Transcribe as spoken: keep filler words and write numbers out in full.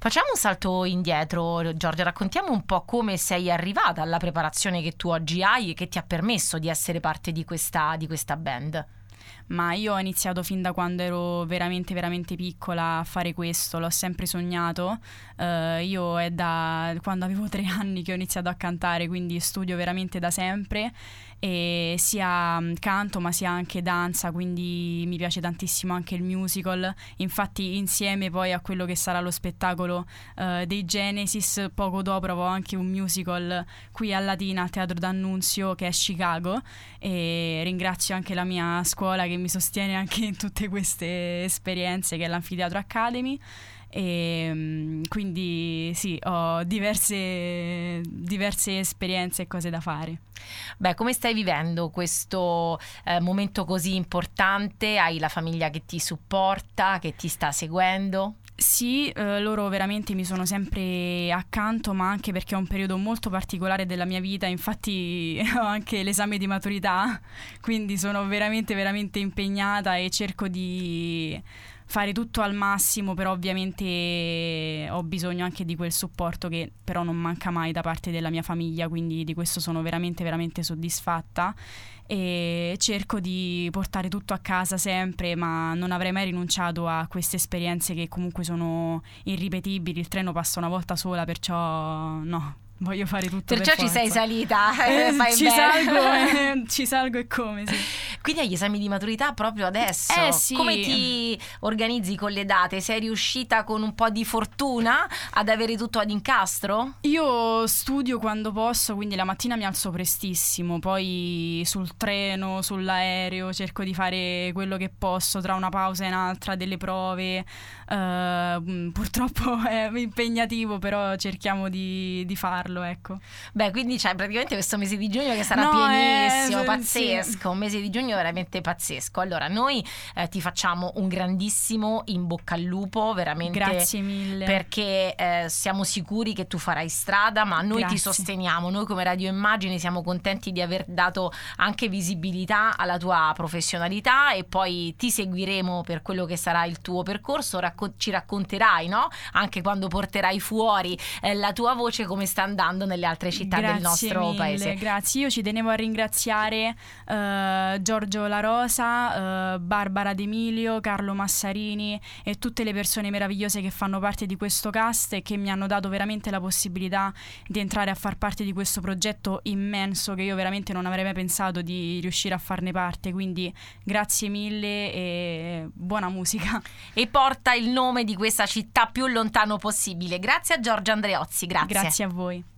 Facciamo un salto indietro, Giorgia, raccontiamo un po' come sei arrivata alla preparazione che tu oggi hai e che ti ha permesso di essere parte di questa, di questa band. Ma io ho iniziato fin da quando ero veramente veramente piccola a fare questo, l'ho sempre sognato. Uh, io è da quando avevo tre anni che ho iniziato a cantare, quindi studio veramente da sempre, e sia canto ma sia anche danza, quindi mi piace tantissimo anche il musical. Infatti insieme poi a quello che sarà lo spettacolo uh, dei Genesis, poco dopo avrò anche un musical qui a Latina al Teatro D'Annunzio, che è Chicago, e ringrazio anche la mia scuola che mi sostiene anche in tutte queste esperienze, che è l'Anfiteatro Academy. E quindi sì, ho diverse, diverse esperienze e cose da fare. Beh, come stai vivendo questo eh, momento così importante? Hai la famiglia che ti supporta, che ti sta seguendo? Sì, eh, loro veramente mi sono sempre accanto, ma anche perché è un periodo molto particolare della mia vita. Infatti ho anche l'esame di maturità, quindi sono veramente veramente impegnata e cerco di fare tutto al massimo, però ovviamente ho bisogno anche di quel supporto che però non manca mai da parte della mia famiglia, quindi di questo sono veramente veramente soddisfatta e cerco di portare tutto a casa sempre, ma non avrei mai rinunciato a queste esperienze che comunque sono irripetibili. Il treno passa una volta sola, perciò no, voglio fare tutto. Perciò per ci forza. sei salita, eh, fai ci, bene. salgo, eh, ci salgo e come, sì. Quindi hai gli esami di maturità proprio adesso. Eh, sì. Come ti organizzi con le date? Sei riuscita con un po' di fortuna ad avere tutto ad incastro? Io studio quando posso, quindi la mattina mi alzo prestissimo, poi sul treno, sull'aereo cerco di fare quello che posso tra una pausa e un'altra, delle prove. Uh, purtroppo è impegnativo, però cerchiamo di, di farlo, ecco. Beh, quindi c'è praticamente questo mese di giugno che sarà no, pienissimo, eh, pazzesco, sì. Un mese di giugno veramente pazzesco. Allora noi eh, ti facciamo un grandissimo in bocca al lupo, veramente. Grazie mille. Perché eh, siamo sicuri che tu farai strada, ma noi Grazie. ti sosteniamo. Noi come Radio Immagini siamo contenti di aver dato anche visibilità alla tua professionalità, e poi ti seguiremo per quello che sarà il tuo percorso. Racco- ci racconterai, no? Anche quando porterai fuori eh, la tua voce, come sta andando nelle altre città Grazie del nostro mille, paese. Grazie, io ci tenevo a ringraziare uh, Giorgio La Rosa, uh, Barbara D'Emilio, Carlo Massarini e tutte le persone meravigliose che fanno parte di questo cast e che mi hanno dato veramente la possibilità di entrare a far parte di questo progetto immenso che io veramente non avrei mai pensato di riuscire a farne parte. Quindi grazie mille e buona musica. E porta il nome di questa città più lontano possibile. Grazie a Giorgia Andreozzi, grazie. Grazie a voi.